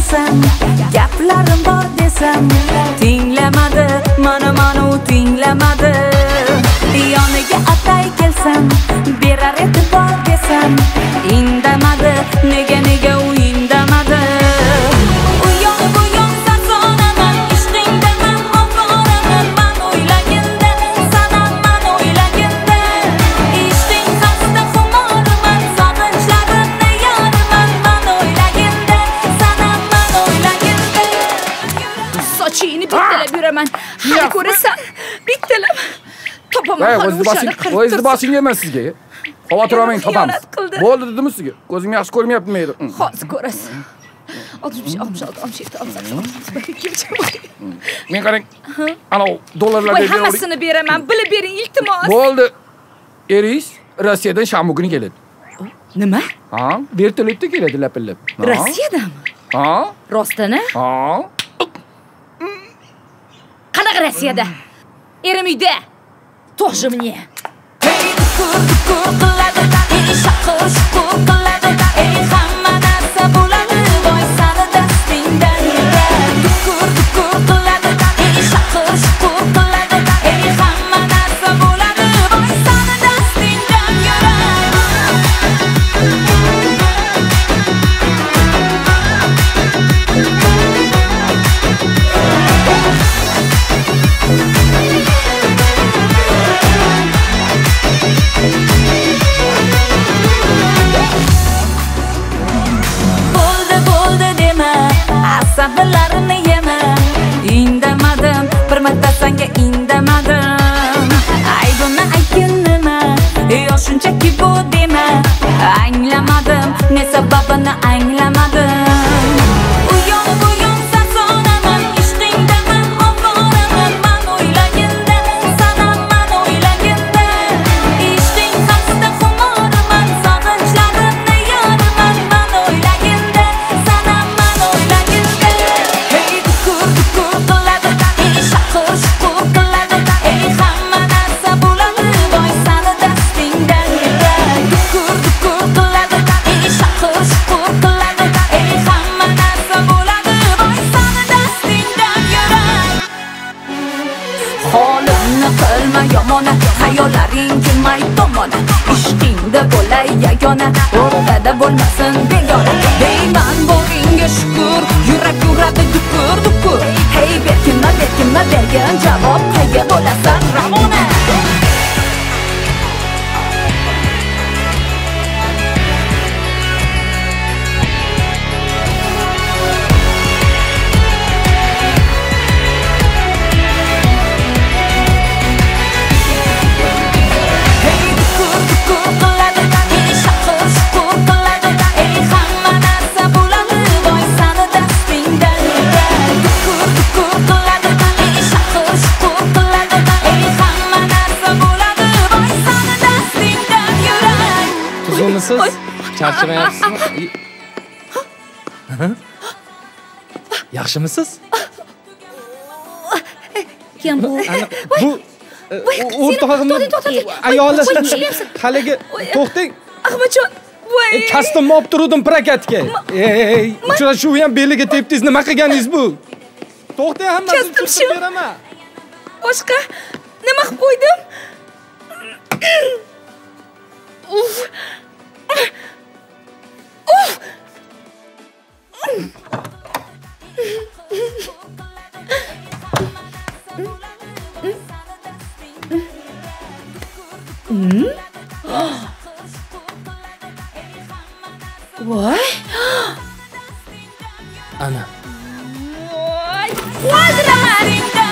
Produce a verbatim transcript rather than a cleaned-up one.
kelsam, gaplarim bor desam, tinglamadi, mana mana u tinglamadi. Yoniga atay kelsam, berar e'tibor desam, indamadi, nega nega u indamadi. U yon bu yon sarsonaman, ishqingdaman, ovoraman, man o'ylaganda, sanam man o'ylaganda. Ishqing xasta xumorman, sog'inchlarimni yoriman, man o'ylaganda, sanam man o'ylaganda. Sochingni bittalab yuraman, hali ko'rasan, bittalab. Topaman hali o'shani qilib. O'zingizni boshingga emas sizga. Xavotir olmang, topamiz. Bo'ldi dedimmi sizga? Ko'zim yaxshi ko'rmayaptimi edi? Hozir ko'rasiz. oltmish, oltmish olti, oltmish yetti, oltmish sakkiz. Men qarang. Ana dollarlar Voy, hammasini beraman. Bilib bering, iltimos. Bo'ldi. Eringiz Rossiyadan shanba kuni keladi. Nima? Ha, vertolyotda keladi lapillab. Rossiyadanmi? Ha? Rostini? Ha? Qanaqa Rossiyada? Erim uyda. Тоже мне. Hey, kur kur qiladi, ey shaqir shukur qiladi, ey hamma narsa bo'ladi, voy sani dastingdan yurar. Kur kur qiladi, ey shaqir shukur qiladi, ey hamma narsa bo'ladi, voy sani dastingdan yurar. Sabırlarını yeme, indamadım, bir marta senga indamadim. Ay buni aytgin nima, yo shunchaki bu dema. Anglamadim, ne sababini anglamadim. U yon bu yon sarsonaman, ishqingdaman, ovoraman, man o'ylaganda, sanam man o'ylaganda. Ishqing xasta xumorman, sog'inchlarimni yoriman, man o'ylaganda, sanam man o'ylaganda. Yomona, hayollaring kelmay tomona, ishqingda bo'lay yagona, o'rtada bo'lmasin begona. Hey man boringga shukur, yurak uradi dukur dukur. Hey berkinma berkinma bergan javob, qayga bo'lasan Ramona. Siz charchamayapsizmi? Yaxshimisiz? Kim bu? Bu o'rtog'imni ayoli haligi to'xtang. Ahmadjon, voy. Kastimni olib turdim prokatga. Ey, uchrashuv ham beliga tepdingiz, nima qilganingiz bu? To'xtang, hammasini tushuntirib beraman. Boshqa nima qilib qo'ydim? Uf. Uf. Hmm? Voy. Ana. Voy. Voy,